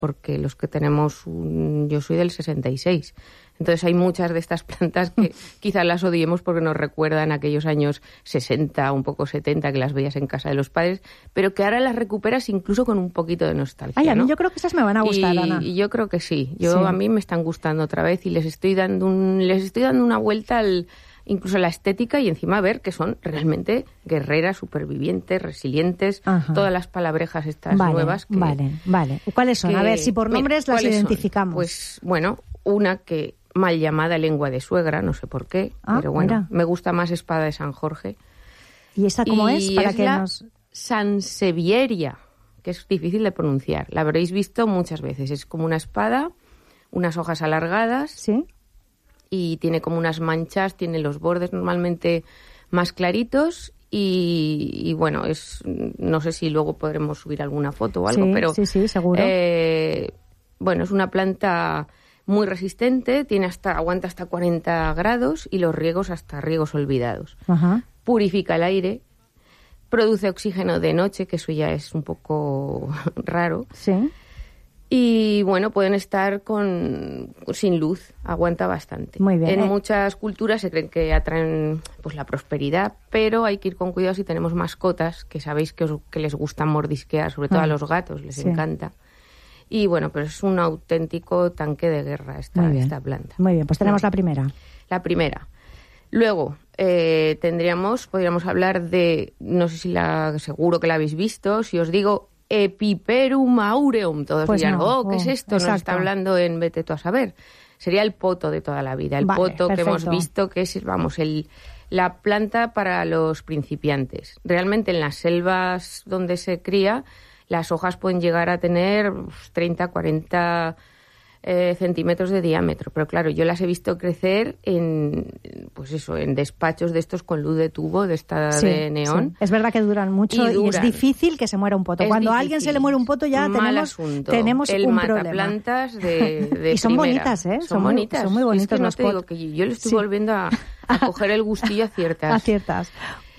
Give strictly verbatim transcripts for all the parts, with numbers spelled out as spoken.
porque los que tenemos, un, yo soy del sesenta y seis, entonces hay muchas de estas plantas que quizás las odiemos porque nos recuerdan aquellos años sesenta, un poco setenta, que las veías en casa de los padres, pero que ahora las recuperas incluso con un poquito de nostalgia. Ay, a mí ¿no? yo creo que esas me van a gustar, y, Ana. Y yo creo que sí. Yo sí. A mí me están gustando otra vez y les estoy dando un, les estoy dando una vuelta al, incluso a la estética, y encima a ver que son realmente guerreras, supervivientes, resilientes. Ajá. Todas las palabrejas estas vale, nuevas. Que, vale, vale. ¿Cuáles son? Que, a ver, si por nombres mira, las identificamos. Son? Pues bueno, una que mal llamada lengua de suegra, no sé por qué, ah, pero bueno, mira. Me gusta más espada de San Jorge. ¿Y esa cómo y es? Para es que la nos... Sansevieria, que es difícil de pronunciar. La habréis visto muchas veces. Es como una espada, unas hojas alargadas. Sí. Y tiene como unas manchas, tiene los bordes normalmente más claritos. Y, y bueno, es no sé si luego podremos subir alguna foto o algo, sí, pero... Sí, sí, seguro. Eh, bueno, es una planta muy resistente, tiene hasta aguanta hasta cuarenta grados y los riegos hasta riegos olvidados. Ajá. Purifica el aire, produce oxígeno de noche, que eso ya es un poco raro. Sí. Y bueno, pueden estar con sin luz, aguanta bastante. Muy bien. En eh. muchas culturas se creen que atraen pues la prosperidad, pero hay que ir con cuidado si tenemos mascotas, que sabéis que, os, que les gusta mordisquear, sobre todo ah. a los gatos, les sí. encanta. Y bueno, pero es un auténtico tanque de guerra esta, esta planta. Muy bien, pues tenemos no. la primera. La primera. Luego eh, tendríamos, podríamos hablar de, no sé si la, seguro que la habéis visto, si os digo Epiperum aureum, todos pues dirán, no. oh, ¿qué oh, es esto? Exacto. Nos está hablando en Vete tú a saber. Sería el poto de toda la vida, el vale, poto perfecto. que hemos visto, que es, vamos, el, la planta para los principiantes. Realmente en las selvas donde se cría, las hojas pueden llegar a tener treinta, cuarenta eh, centímetros de diámetro. Pero claro, yo las he visto crecer en, pues eso, en despachos de estos con luz de tubo, de esta sí, de neón. Sí. Es verdad que duran mucho y, duran. y es difícil que se muera un poto. Es Cuando difícil. a alguien se le muere un poto ya Mal tenemos, asunto. tenemos El un mataplantas problema. de, de y son primera. bonitas, ¿eh? Son, son bonitas. Muy, son muy bonitas. Es que no los te digo que yo le estoy sí. volviendo a, a coger el gustillo a ciertas. A ciertas.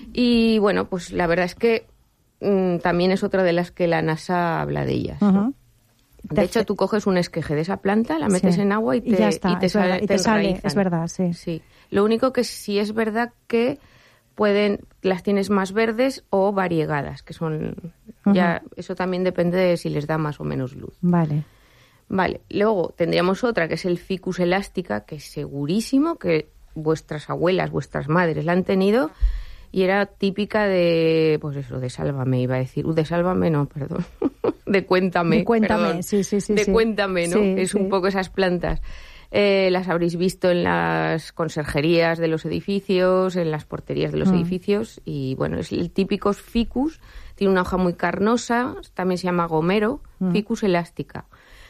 Y bueno, pues la verdad es que mmm, también es otra de las que la NASA habla de ellas. Uh-huh. ¿no? De Te hecho, tú coges un esqueje de esa planta, la metes sí. en agua y te, y ya está, y te es sale, verdad, y te sale es verdad, sí. sí. Lo único que sí es verdad que pueden, las tienes más verdes o variegadas, que son uh-huh. ya, eso también depende de si les da más o menos luz. Vale. Vale, luego tendríamos otra que es el Ficus elástica, que es segurísimo que vuestras abuelas, vuestras madres la han tenido y era típica de, pues eso, de Sálvame, iba a decir, uh, de Sálvame no, perdón, de Cuéntame. De Cuéntame, perdón. sí, sí, sí. De sí. Cuéntame, ¿no? Sí, es sí. un poco esas plantas. Eh, las habréis visto en las conserjerías de los edificios, en las porterías de los mm. edificios y, bueno, es el típico ficus, tiene una hoja muy carnosa, también se llama gomero, mm. Ficus elástica.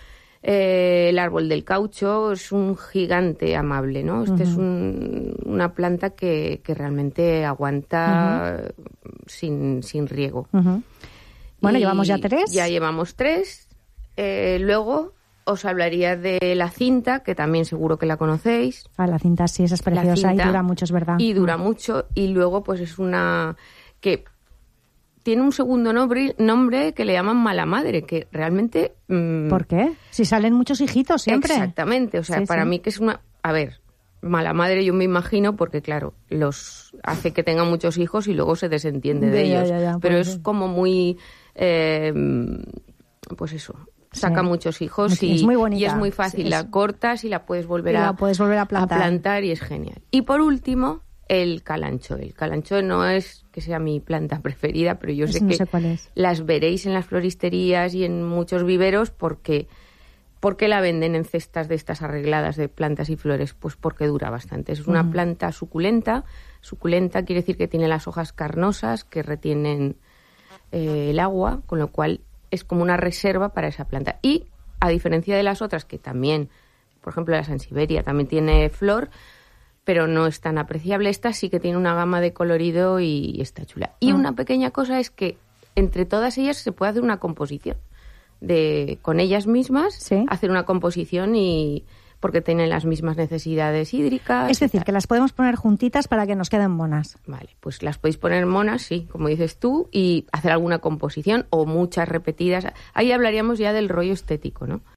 Eh, el árbol del caucho es un gigante amable, ¿no? Este uh-huh. es un, una planta que, que realmente aguanta uh-huh. sin, sin riego. Uh-huh. Bueno, y llevamos ya tres. Ya llevamos tres. Eh, luego os hablaría de la cinta, que también seguro que la conocéis. Ah, la cinta sí, esa es preciosa cinta, y dura mucho, es verdad. Y dura uh-huh. mucho. Y luego pues es una que tiene un segundo nombre, nombre que le llaman mala madre, que realmente... Mmm... ¿Por qué? Si salen muchos hijitos siempre. Exactamente, o sea, sí, para sí. mí que es una... A ver, mala madre yo me imagino porque, claro, los hace que tengan muchos hijos y luego se desentiende de ya, ellos. Ya, ya, Pero pues, es como muy... Eh, pues eso, saca sí. muchos hijos y es muy bonita. Y es muy fácil. Sí, es... La cortas y la puedes volver, y a, la puedes volver a, plantar. a plantar y es genial. Y por último... el calanchoe. El calanchoe no es que sea mi planta preferida, pero yo Eso sé no que sé cuál es. Las veréis en las floristerías y en muchos viveros porque, porque la venden en cestas de estas arregladas de plantas y flores, pues porque dura bastante. Es una uh-huh. planta suculenta. Suculenta quiere decir que tiene las hojas carnosas que retienen eh, el agua, con lo cual es como una reserva para esa planta. Y a diferencia de las otras, que también, por ejemplo, la Sansevieria también tiene flor, pero no es tan apreciable. Esta sí que tiene una gama de colorido y está chula. Y mm. una pequeña cosa es que entre todas ellas se puede hacer una composición. De, con ellas mismas, ¿sí? hacer una composición y porque tienen las mismas necesidades hídricas. Es decir, que las podemos poner juntitas para que nos queden monas. Vale, pues las podéis poner monas, sí, como dices tú, y hacer alguna composición o muchas repetidas. Ahí hablaríamos ya del rollo estético, ¿no?